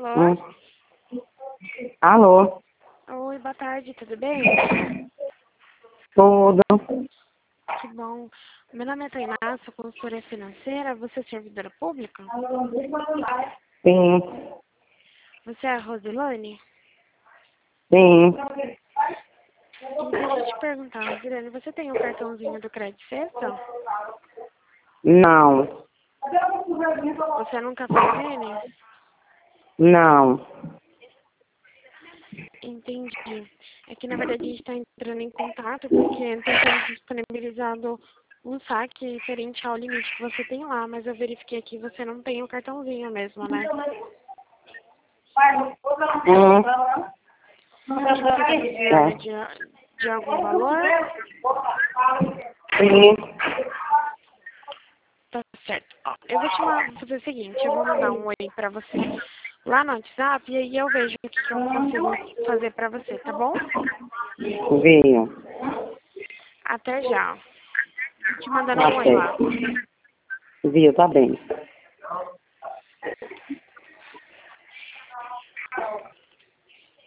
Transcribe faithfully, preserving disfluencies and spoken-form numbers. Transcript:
Alô? Hum. Alô? Oi, boa tarde, tudo bem? Tudo? Que bom. Meu nome é Tainá, sou consultora financeira. Você é servidora pública? Sim. Você é a Rosilane? Sim. E deixa eu te perguntar, Rosilane, você tem o cartãozinho do Crédito Sexta? Não. Você nunca fez ele? Não. Entendi. É que, na verdade, a gente está entrando em contato porque está sendo disponibilizado um saque referente ao limite que você tem lá, mas eu verifiquei aqui que você não tem o cartãozinho mesmo, né? Hum. E você está precisando de, de algum valor? Sim. Tá certo. Ó, eu vou te ma- vou fazer o seguinte, eu vou mandar um oi pra você lá no WhatsApp e aí eu vejo o que, que eu consigo fazer pra você, tá bom? Vinho. Até já. Te mandando Tá um oi lá. certo. Viu, tá bem.